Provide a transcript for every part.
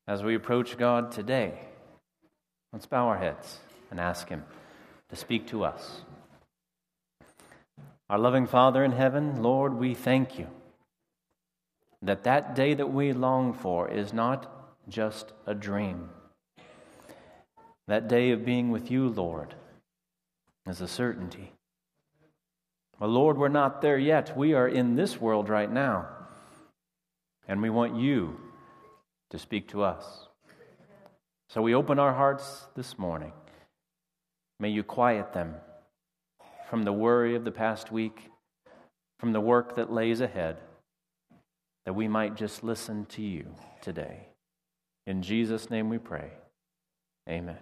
As we approach God today, let's bow our heads and ask Him to speak to us. Our loving Father in heaven, Lord, we thank You that day that we long for is not just a dream. That day of being with You, Lord, is a certainty. Well, Lord, we're not there yet. We are in this world right now, and we want You to speak to us. So we open our hearts this morning. May You quiet them from the worry of the past week, from the work that lays ahead, that we might just listen to You today. In Jesus' name we pray. Amen.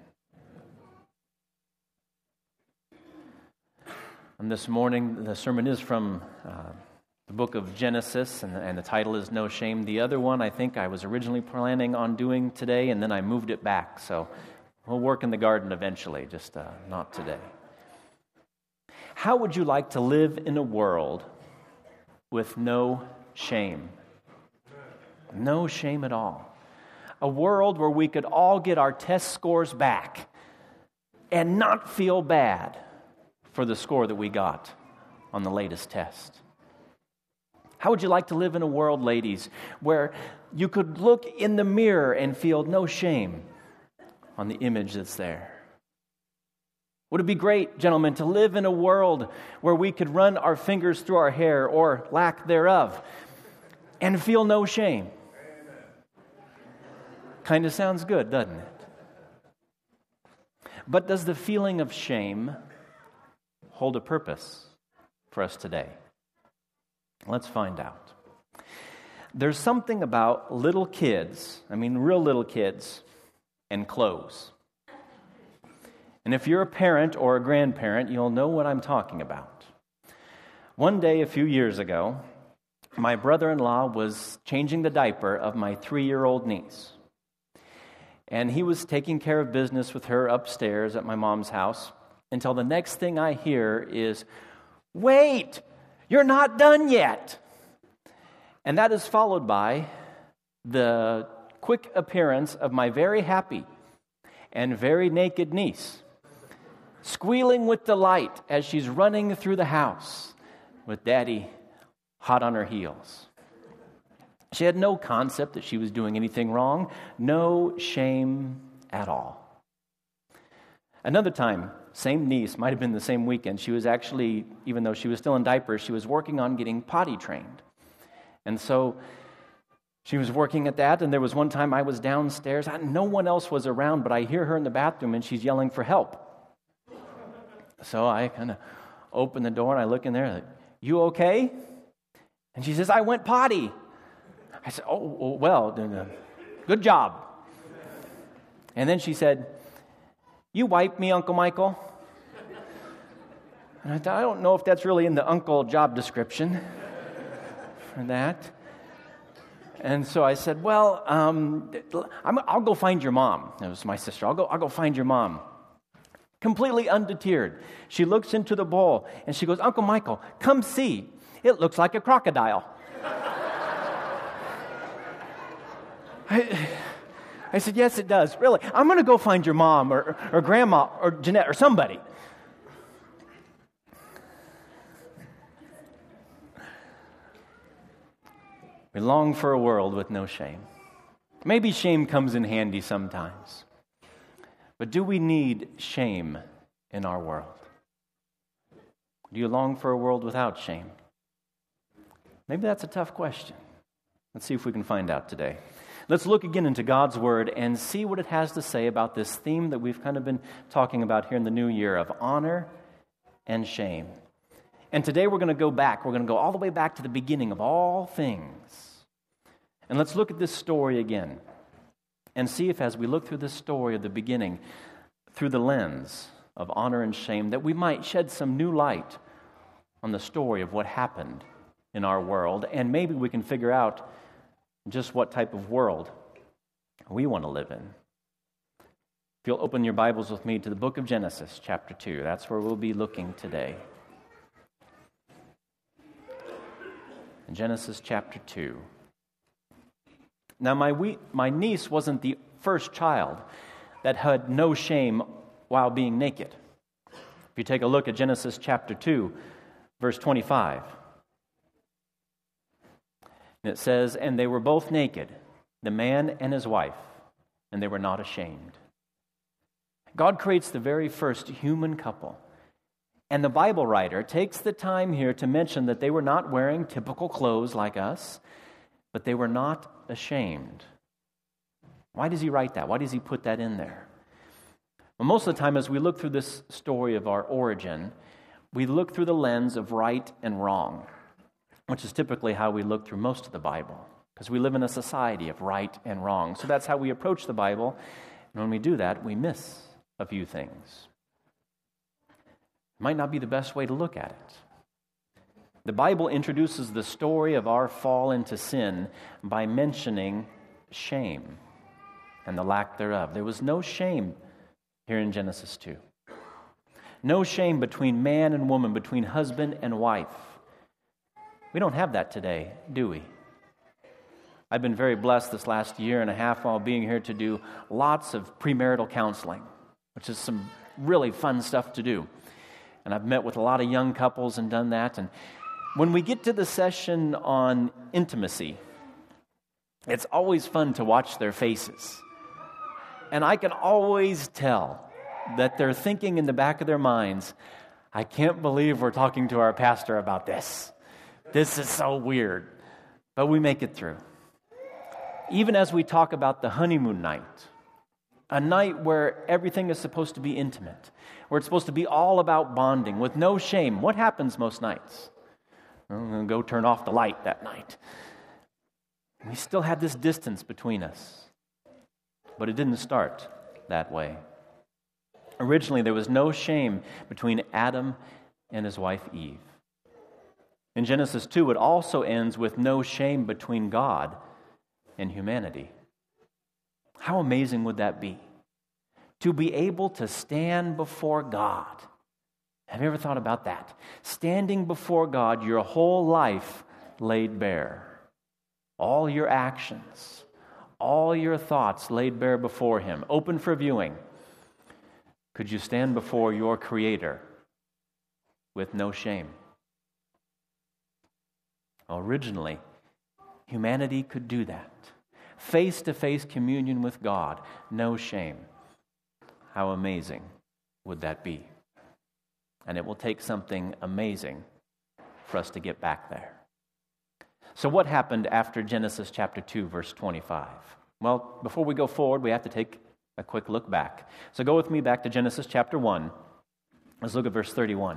And this morning, the sermon is from the book of Genesis, and the title is No Shame. The other one I think I was originally planning on doing today, and then I moved it back. So we'll work in the garden eventually, just not today. How would you like to live in a world with no shame? No shame at all. A world where we could all get our test scores back and not feel bad for the score that we got on the latest test. How would you like to live in a world, ladies, where you could look in the mirror and feel no shame on the image that's there? Would it be great, gentlemen, to live in a world where we could run our fingers through our hair or lack thereof and feel no shame? Kind of sounds good, doesn't it? But does the feeling of shame hold a purpose for us today? Let's find out. There's something about little kids, real little kids, and clothes. And if you're a parent or a grandparent, you'll know what I'm talking about. One day a few years ago, my brother-in-law was changing the diaper of my 3-year-old niece. And he was taking care of business with her upstairs at my mom's house until the next thing I hear is, "Wait! You're not done yet." And that is followed by the quick appearance of my very happy and very naked niece, squealing with delight as she's running through the house with Daddy hot on her heels. She had no concept that she was doing anything wrong, no shame at all. Another time, same niece, might have been the same weekend, she was actually, even though she was still in diapers, she was working on getting potty trained. And so she was working at that, and there was one time I was downstairs, no one else was around, but I hear her in the bathroom, and she's yelling for help. So I kind of open the door, and I look in there, like, "You okay?" And she says, "I went potty." I said, "Oh, well, good job." And then she said, "You wiped me, Uncle Michael?" And I thought, I don't know if that's really in the uncle job description for that. And so I said, "Well, I'll go find your mom." It was my sister. I'll go find your mom. Completely undeterred, she looks into the bowl and she goes, "Uncle Michael, come see. It looks like a crocodile." I said, "Yes, it does. Really, I'm going to go find your mom or grandma or Jeanette or somebody." We long for a world with no shame. Maybe shame comes in handy sometimes. But do we need shame in our world? Do you long for a world without shame? Maybe that's a tough question. Let's see if we can find out today. Let's look again into God's Word and see what it has to say about this theme that we've kind of been talking about here in the new year of honor and shame. And today we're going to go back. We're going to go all the way back to the beginning of all things. And let's look at this story again and see if as we look through this story of the beginning, through the lens of honor and shame, that we might shed some new light on the story of what happened in our world, and maybe we can figure out just what type of world we want to live in. If you'll open your Bibles with me to the book of Genesis, chapter 2. That's where we'll be looking today. In Genesis chapter 2. Now, my niece wasn't the first child that had no shame while being naked. If you take a look at Genesis chapter 2, verse 25, and it says, "And they were both naked, the man and his wife, and they were not ashamed." God creates the very first human couple. And the Bible writer takes the time here to mention that they were not wearing typical clothes like us, but they were not ashamed. Why does he write that? Why does he put that in there? Well, most of the time as we look through this story of our origin, we look through the lens of right and wrong, which is typically how we look through most of the Bible, because we live in a society of right and wrong. So that's how we approach the Bible, and when we do that, we miss a few things. It might not be the best way to look at it. The Bible introduces the story of our fall into sin by mentioning shame and the lack thereof. There was no shame here in Genesis 2. No shame between man and woman, between husband and wife. We don't have that today, do we? I've been very blessed this last year and a half while being here to do lots of premarital counseling, which is some really fun stuff to do. And I've met with a lot of young couples and done that. And when we get to the session on intimacy, it's always fun to watch their faces. And I can always tell that they're thinking in the back of their minds, "I can't believe we're talking to our pastor about this. This is so weird." But we make it through. Even as we talk about the honeymoon night, a night where everything is supposed to be intimate, where it's supposed to be all about bonding with no shame. What happens most nights? I'm going to go turn off the light that night. We still had this distance between us. But it didn't start that way. Originally, there was no shame between Adam and his wife Eve. In Genesis 2, it also ends with no shame between God and humanity. How amazing would that be? To be able to stand before God. Have you ever thought about that? Standing before God, your whole life laid bare. All your actions, all your thoughts laid bare before Him, open for viewing. Could you stand before your Creator with no shame? Originally, humanity could do that. Face-to-face communion with God, no shame. How amazing would that be? And it will take something amazing for us to get back there. So what happened after Genesis chapter 2, verse 25? Well, before we go forward, we have to take a quick look back. So go with me back to Genesis chapter 1. Let's look at verse 31.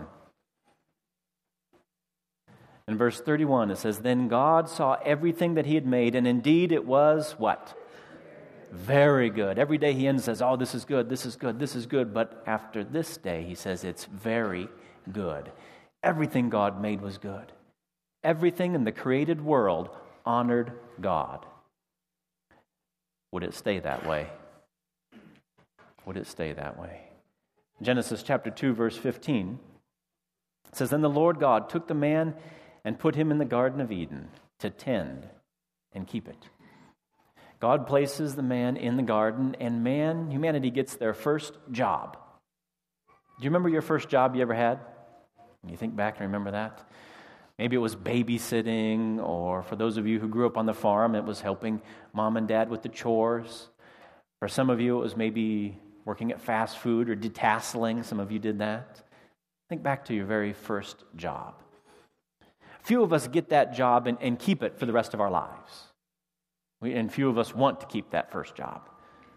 In verse 31, it says, "Then God saw everything that He had made, and indeed it was" what? Very good. Every day He ends and says, "Oh, this is good, this is good, this is good." But after this day, He says it's very good. Everything God made was good. Everything in the created world honored God. Would it stay that way? Would it stay that way? Genesis chapter 2, verse 15, it says, "Then the Lord God took the man and put him in the Garden of Eden to tend and keep it." God places the man in the garden, and humanity gets their first job. Do you remember your first job you ever had? When you think back and remember that? Maybe it was babysitting, or for those of you who grew up on the farm, it was helping mom and dad with the chores. For some of you, it was maybe working at fast food or detasseling. Some of you did that. Think back to your very first job. Few of us get that job and keep it for the rest of our lives. And few of us want to keep that first job.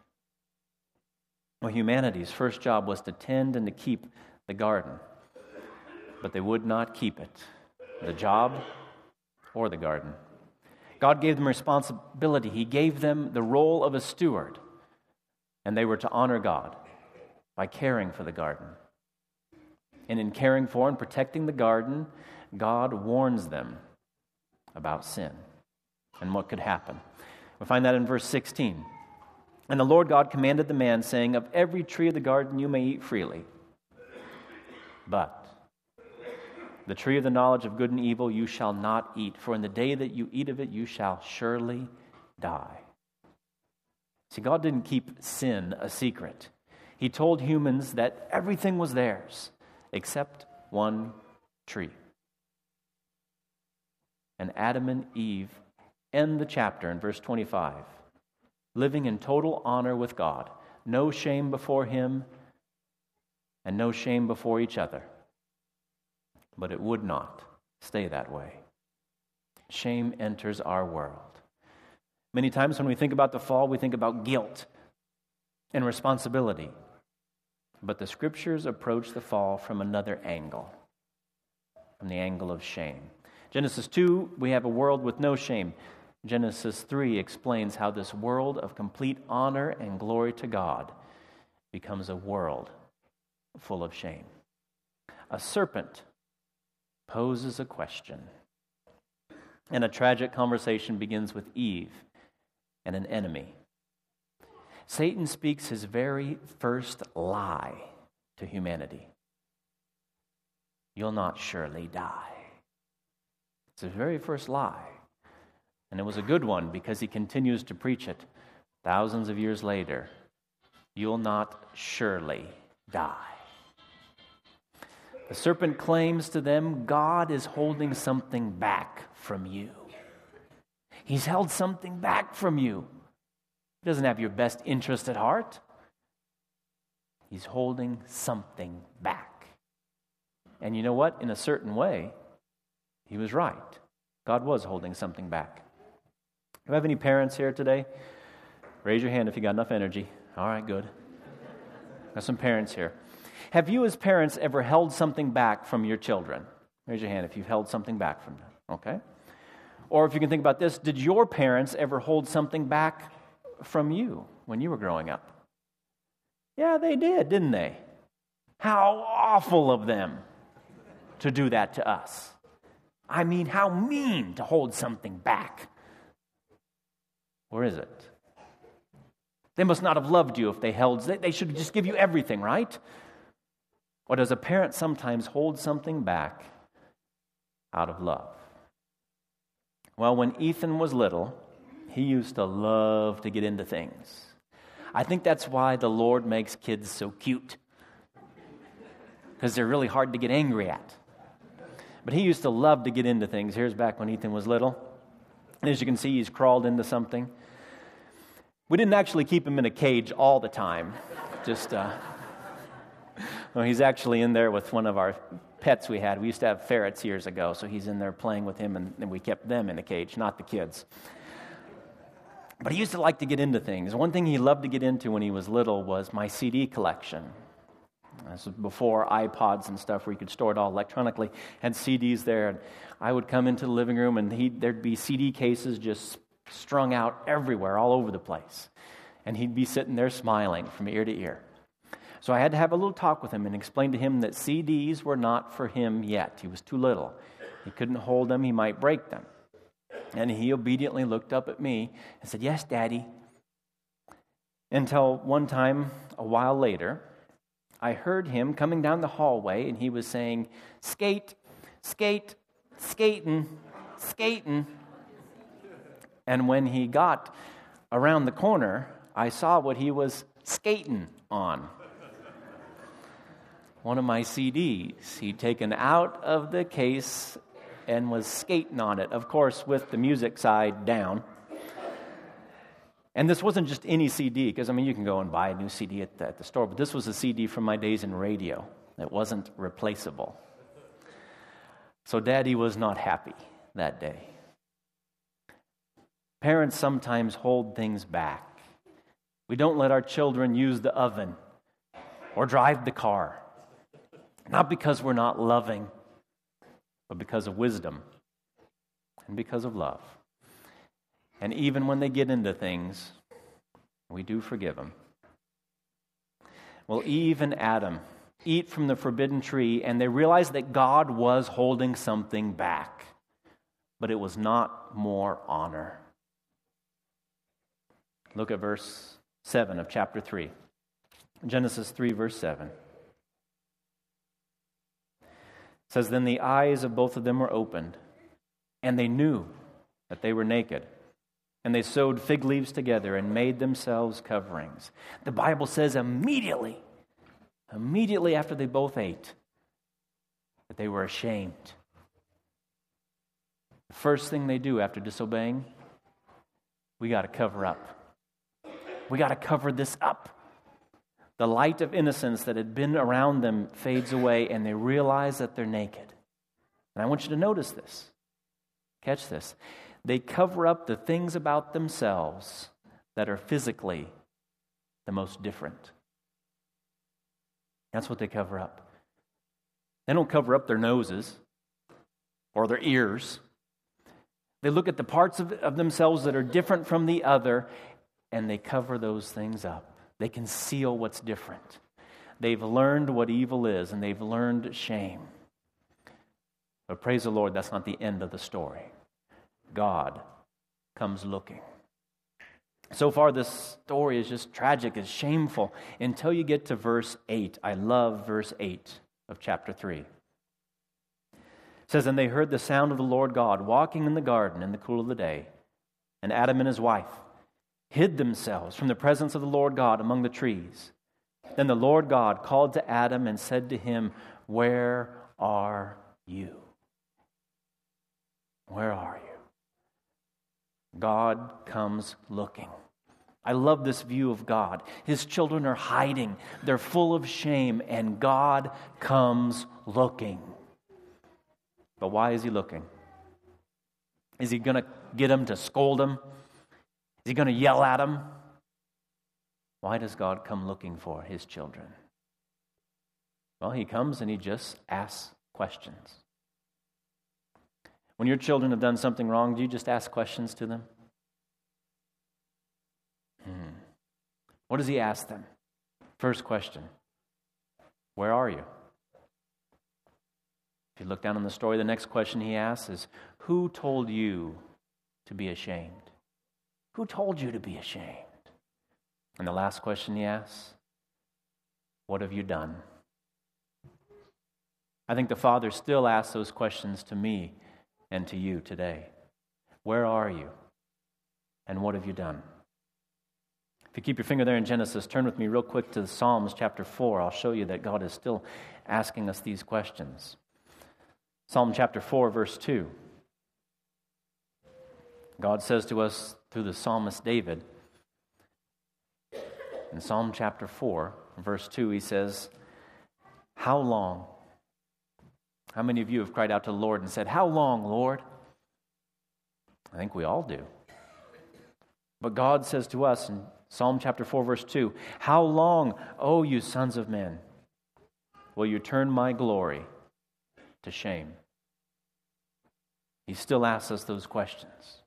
Well, humanity's first job was to tend and to keep the garden. But they would not keep it, the job or the garden. God gave them responsibility. He gave them the role of a steward. And they were to honor God by caring for the garden. And in caring for and protecting the garden, God warns them about sin and what could happen. We find that in verse 16. "And the Lord God commanded the man, saying, Of every tree of the garden you may eat freely, but the tree of the knowledge of good and evil you shall not eat, for in the day that you eat of it you shall surely die." See, God didn't keep sin a secret. He told humans that everything was theirs except one tree. And Adam and Eve end the chapter in verse 25, living in total honor with God, no shame before Him and no shame before each other. But it would not stay that way. Shame enters our world. Many times when we think about the fall, we think about guilt and responsibility. But the Scriptures approach the fall from another angle, from the angle of shame. Genesis 2, we have a world with no shame. Genesis 3 explains how this world of complete honor and glory to God becomes a world full of shame. A serpent poses a question, and a tragic conversation begins with Eve and an enemy. Satan speaks his very first lie to humanity. You'll not surely die. It's his very first lie. And it was a good one because he continues to preach it thousands of years later. You'll not surely die. The serpent claims to them, God is holding something back from you. He's held something back from you. He doesn't have your best interest at heart. He's holding something back. And you know what? In a certain way, he was right. God was holding something back. Do I have any parents here today? Raise your hand if you got enough energy. All right, good. Got some parents here. Have you as parents ever held something back from your children? Raise your hand if you've held something back from them. Okay. Or if you can think about this, did your parents ever hold something back from you when you were growing up? Yeah, they did, didn't they? How awful of them to do that to us. I mean, how mean to hold something back. Or is it? They must not have loved you if they should just give you everything, right? Or does a parent sometimes hold something back out of love? Well, when Ethan was little, he used to love to get into things. I think that's why the Lord makes kids so cute, because they're really hard to get angry at. But he used to love to get into things. Here's back when Ethan was little. And as you can see, he's crawled into something. We didn't actually keep him in a cage all the time. Well, he's actually in there with one of our pets we had. We used to have ferrets years ago, so he's in there playing with him, and we kept them in a cage, not the kids. But he used to like to get into things. One thing he loved to get into when he was little was my CD collection. This was before iPods and stuff where you could store it all electronically. Had CDs there, and I would come into the living room, and there'd be CD cases just strung out everywhere, all over the place. And he'd be sitting there smiling from ear to ear. So I had to have a little talk with him and explain to him that CDs were not for him yet. He was too little. He couldn't hold them. He might break them. And he obediently looked up at me and said, "Yes, Daddy." Until one time, a while later, I heard him coming down the hallway, and he was saying, "Skate, skate, skating, skating." And when he got around the corner, I saw what he was skating on. One of my CDs he'd taken out of the case and was skating on it, of course, with the music side down. And this wasn't just any CD, because, you can go and buy a new CD at the store, but this was a CD from my days in radio. It wasn't replaceable. So Daddy was not happy that day. Parents sometimes hold things back. We don't let our children use the oven or drive the car. Not because we're not loving, but because of wisdom and because of love. And even when they get into things, we do forgive them. Well, Eve and Adam eat from the forbidden tree, and they realized that God was holding something back, but it was not more honor. Look at verse 7 of chapter 3. Genesis 3, verse 7. It says, "Then the eyes of both of them were opened, and they knew that they were naked. And they sewed fig leaves together and made themselves coverings. The Bible says immediately after they both ate, that they were ashamed. The first thing they do after disobeying, we got to cover up. We got to cover this up. The light of innocence that had been around them fades away, and they realize that they're naked. And I want you to notice this. Catch this. They cover up the things about themselves that are physically the most different. That's what they cover up. They don't cover up their noses or their ears. They look at the parts of themselves that are different from the other, and they cover those things up. They conceal what's different. They've learned what evil is, and they've learned shame. But praise the Lord, that's not the end of the story. God comes looking. So far, this story is just tragic, it's shameful, until you get to verse 8. I love verse 8 of chapter 3. It says, "And they heard the sound of the Lord God walking in the garden in the cool of the day. And Adam and his wife hid themselves from the presence of the Lord God among the trees. Then the Lord God called to Adam and said to him, 'Where are you?'" Where are you? God comes looking. I love this view of God. His children are hiding. They're full of shame, and God comes looking. But why is he looking? Is he going to get them to scold them? Is he going to yell at them? Why does God come looking for his children? Well, he comes and he just asks questions. When your children have done something wrong, do you just ask questions to them? What does he ask them? First question, where are you? If you look down on the story, the next question he asks is, who told you to be ashamed? Who told you to be ashamed? And the last question he asks, what have you done? I think the Father still asks those questions to me and to you today. Where are you? And what have you done? If you keep your finger there in Genesis, turn with me real quick to Psalms chapter 4. I'll show you that God is still asking us these questions. Psalm chapter 4, verse 2. God says to us through the psalmist David, in Psalm chapter 4, verse 2, he says, "How long?" How many of you have cried out to the Lord and said, "How long, Lord?" I think we all do. But God says to us in Psalm chapter 4, verse 2, "How long, O you sons of men, will you turn my glory to shame?" He still asks us those questions.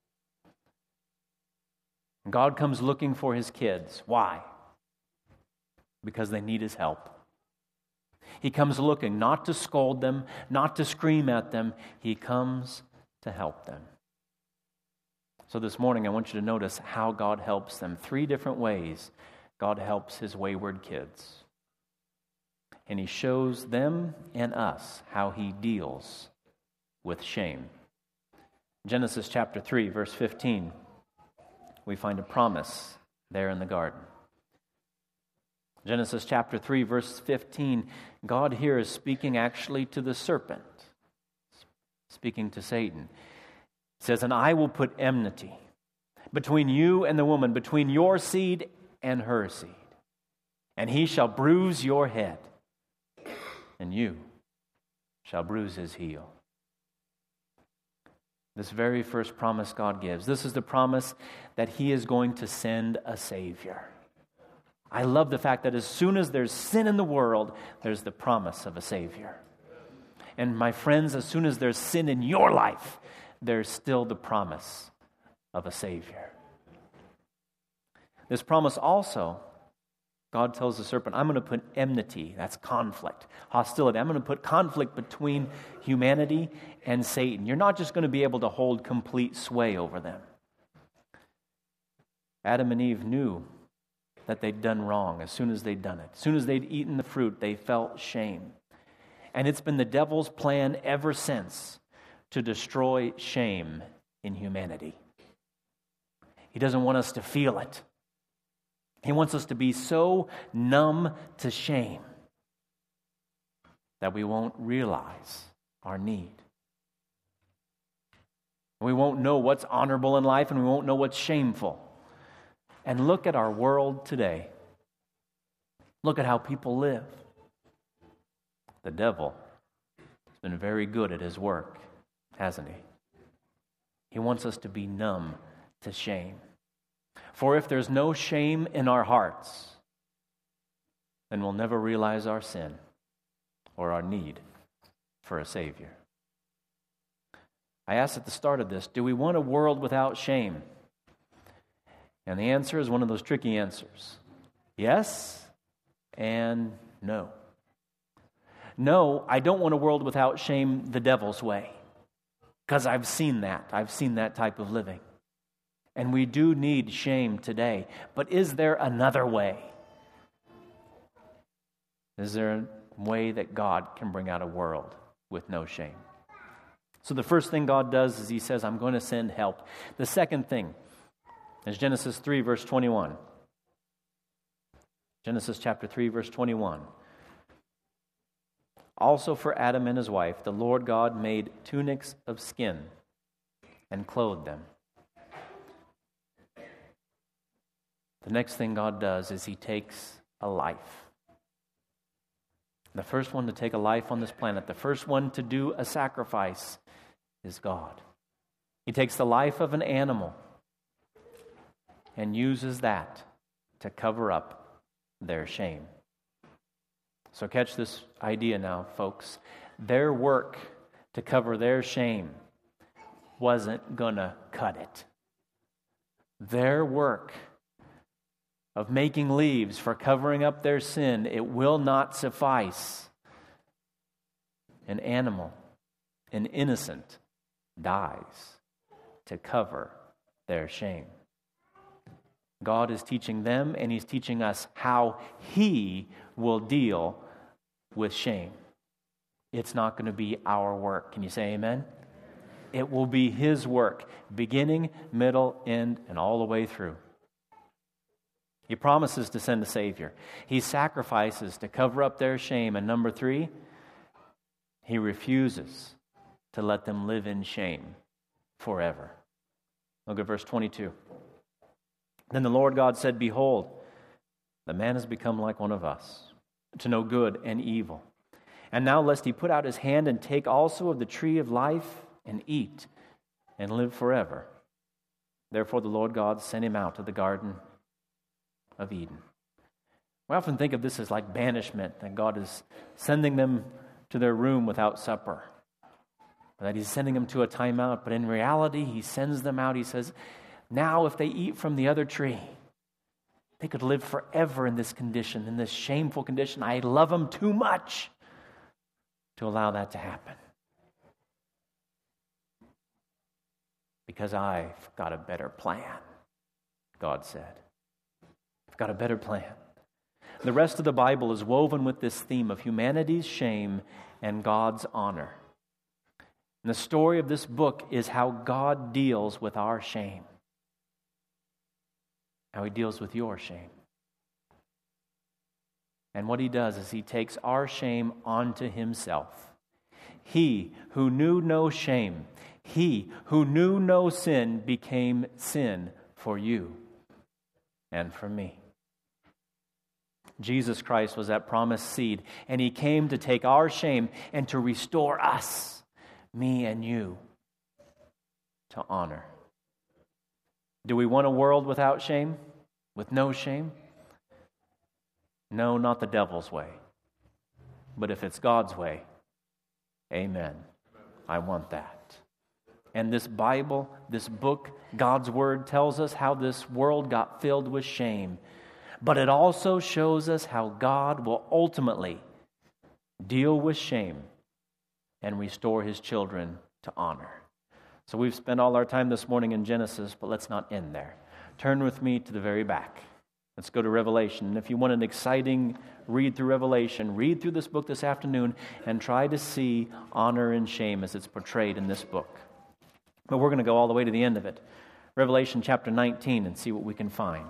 God comes looking for his kids. Why? Because they need his help. He comes looking not to scold them, not to scream at them. He comes to help them. So this morning I want you to notice how God helps them. 3 different ways God helps his wayward kids. And he shows them and us how he deals with shame. Genesis chapter 3, verse 15, we find a promise there in the garden. Genesis chapter 3, verse 15, God here is speaking actually to the serpent, speaking to Satan. It says, "And I will put enmity between you and the woman, between your seed and her seed. And he shall bruise your head, and you shall bruise his heel." This very first promise God gives. This is the promise that he is going to send a Savior. I love the fact that as soon as there's sin in the world, there's the promise of a Savior. And my friends, as soon as there's sin in your life, there's still the promise of a Savior. This promise also, God tells the serpent, "I'm going to put enmity," that's conflict, hostility. I'm going to put conflict between humanity and Satan. You're not just going to be able to hold complete sway over them. Adam and Eve knew that they'd done wrong as soon as they'd done it. As soon as they'd eaten the fruit, they felt shame. And it's been the devil's plan ever since to destroy shame in humanity. He doesn't want us to feel it. He wants us to be so numb to shame that we won't realize our need. We won't know what's honorable in life, and we won't know what's shameful. And look at our world today. Look at how people live. The devil has been very good at his work, hasn't he? He wants us to be numb to shame. For if there's no shame in our hearts, then we'll never realize our sin or our need for a Savior. I asked at the start of this, do we want a world without shame? And the answer is one of those tricky answers. Yes and no. No, I don't want a world without shame the devil's way, because I've seen that. I've seen that type of living. And we do need shame today. But is there another way? Is there a way that God can bring out a world with no shame? So the first thing God does is He says, I'm going to send help. The second thing is Genesis 3, verse 21. Genesis chapter 3, verse 21. Also for Adam and his wife, the Lord God made tunics of skin and clothed them. The next thing God does is He takes a life. The first one to take a life on this planet, the first one to do a sacrifice is God. He takes the life of an animal and uses that to cover up their shame. So catch this idea now, folks. Their work to cover their shame wasn't going to cut it. Their work of making leaves for covering up their sin, it will not suffice. An animal, an innocent, dies to cover their shame. God is teaching them, and He's teaching us how He will deal with shame. It's not going to be our work. Can you say amen? It will be His work, beginning, middle, end, and all the way through. He promises to send a Savior. He sacrifices to cover up their shame. And number 3, He refuses to let them live in shame forever. Look at verse 22. Then the Lord God said, Behold, the man has become like one of us, to know good and evil. And now lest he put out his hand and take also of the tree of life and eat and live forever. Therefore the Lord God sent him out to the garden of Eden. We often think of this as like banishment, that God is sending them to their room without supper, or that He's sending them to a timeout. But in reality, He sends them out. He says, now if they eat from the other tree, they could live forever in this condition, in this shameful condition. I love them too much to allow that to happen. Because I've got a better plan, God said. I've got a better plan. The rest of the Bible is woven with this theme of humanity's shame and God's honor. And the story of this book is how God deals with our shame. How He deals with your shame. And what He does is He takes our shame onto Himself. He who knew no shame, He who knew no sin became sin for you and for me. Jesus Christ was that promised seed, and He came to take our shame and to restore us, me and you, to honor. Do we want a world without shame? With no shame? No, not the devil's way. But if it's God's way, amen. I want that. And this Bible, this book, God's Word tells us how this world got filled with shame. But it also shows us how God will ultimately deal with shame and restore His children to honor. So we've spent all our time this morning in Genesis, but let's not end there. Turn with me to the very back. Let's go to Revelation. And if you want an exciting read through Revelation, read through this book this afternoon and try to see honor and shame as it's portrayed in this book. But we're going to go all the way to the end of it. Revelation chapter 19 and see what we can find.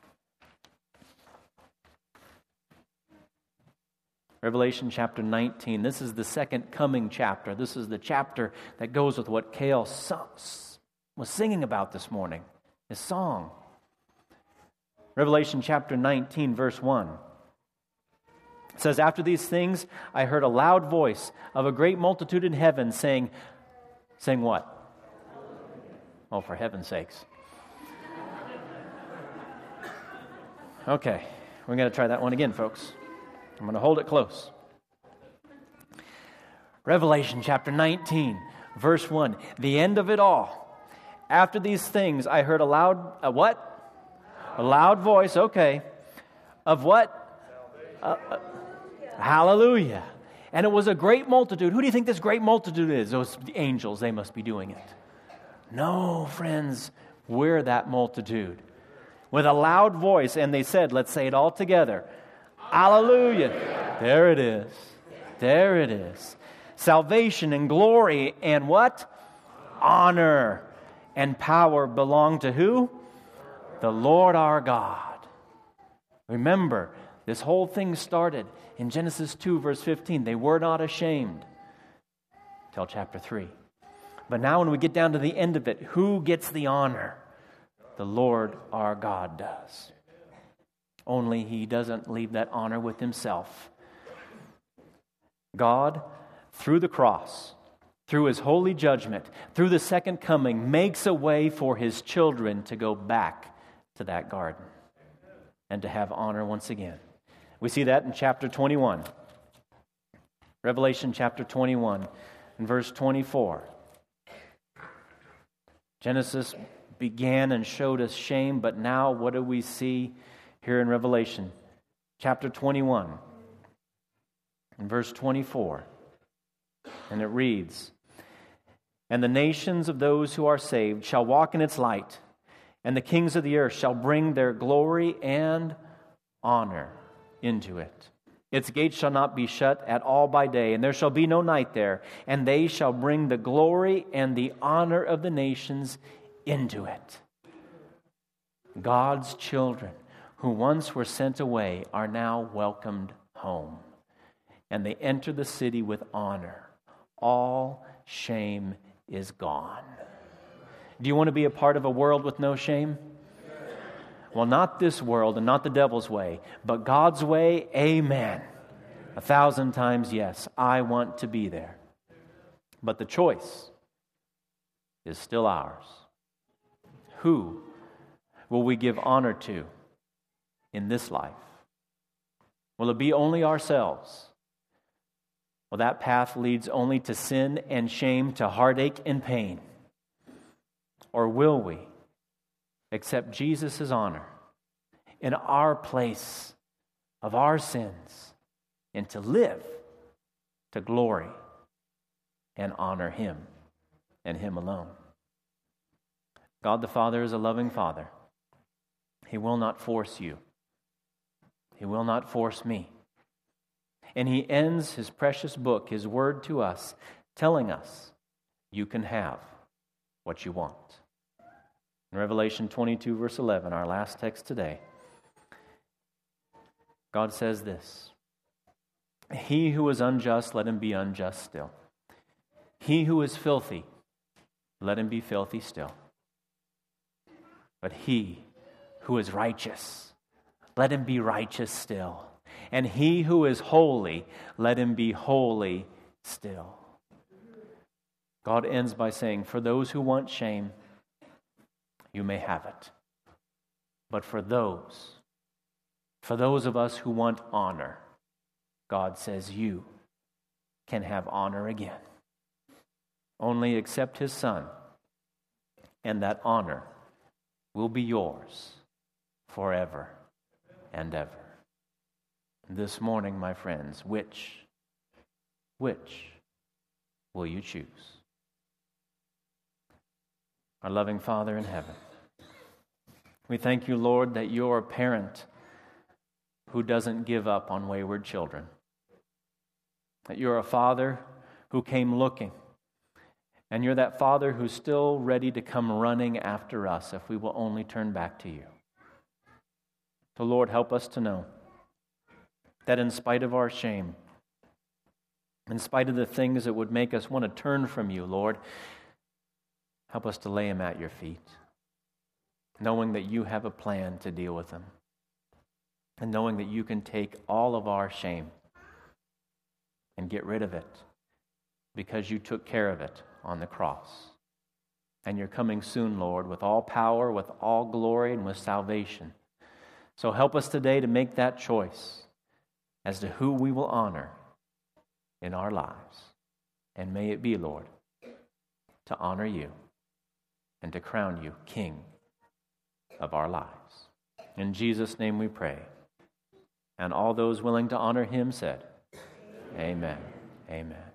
Revelation chapter 19. This is the second coming chapter. This is the chapter that goes with what Cale was singing about this morning, his song. Revelation chapter 19, verse 1. It says, "After these things I heard a loud voice of a great multitude in heaven saying what? Oh, for heaven's sakes. Okay, we're going to try that one again, folks. I'm going to hold it close. Revelation chapter 19, verse 1. The end of it all. After these things, I heard a what? A loud voice, okay. Of what? Hallelujah. And it was a great multitude. Who do you think this great multitude is? Those angels, they must be doing it. No, friends, we're that multitude. With a loud voice, and they said, let's say it all together. Hallelujah. There it is. There it is. Salvation and glory and what? Honor and power belong to who? The Lord our God. Remember, this whole thing started in Genesis 2, verse 15. They were not ashamed. Till chapter 3. But now when we get down to the end of it, who gets the honor? The Lord our God does. Only He doesn't leave that honor with Himself. God, through the cross, through His holy judgment, through the second coming, makes a way for His children to go back to that garden and to have honor once again. We see that in chapter 21. Revelation chapter 21 and verse 24. Genesis began and showed us shame, but now what do we see here in Revelation? Chapter 21 and verse 24. And it reads, "And the nations of those who are saved shall walk in its light, and the kings of the earth shall bring their glory and honor into it. Its gates shall not be shut at all by day, and there shall be no night there. And they shall bring the glory and the honor of the nations into it." God's children, who once were sent away, are now welcomed home. And they enter the city with honor. All shame is gone. Do you want to be a part of a world with no shame? Well, not this world and not the devil's way, but God's way, amen. 1,000 times yes, I want to be there. But the choice is still ours. Who will we give honor to in this life? Will it be only ourselves? Well, that path leads only to sin and shame, to heartache and pain. Or will we accept Jesus' honor in our place of our sins and to live to glory and honor Him and Him alone? God the Father is a loving Father. He will not force you. He will not force me. And He ends His precious book, His word to us, telling us, you can have what you want. In Revelation 22, verse 11, our last text today, God says this, "He who is unjust, let him be unjust still. He who is filthy, let him be filthy still. But he who is righteous, let him be righteous still. And he who is holy, let him be holy still." God ends by saying, for those who want shame, you may have it. But for those of us who want honor, God says you can have honor again. Only accept His Son, and that honor will be yours forever and ever. This morning, my friends, which will you choose? Our loving Father in heaven, we thank you, Lord, that you're a parent who doesn't give up on wayward children. That you're a Father who came looking And you're that Father who's still ready to come running after us if we will only turn back to you. So, Lord, help us to know that in spite of our shame, in spite of the things that would make us want to turn from you, Lord, help us to lay them at your feet, knowing that you have a plan to deal with them, and knowing that you can take all of our shame and get rid of it because you took care of it on the cross. And you're coming soon, Lord, with all power, with all glory, and with salvation. So help us today to make that choice as to who we will honor in our lives. And may it be, Lord, to honor you and to crown you King of our lives. In Jesus' name we pray. And all those willing to honor him said, Amen. Amen.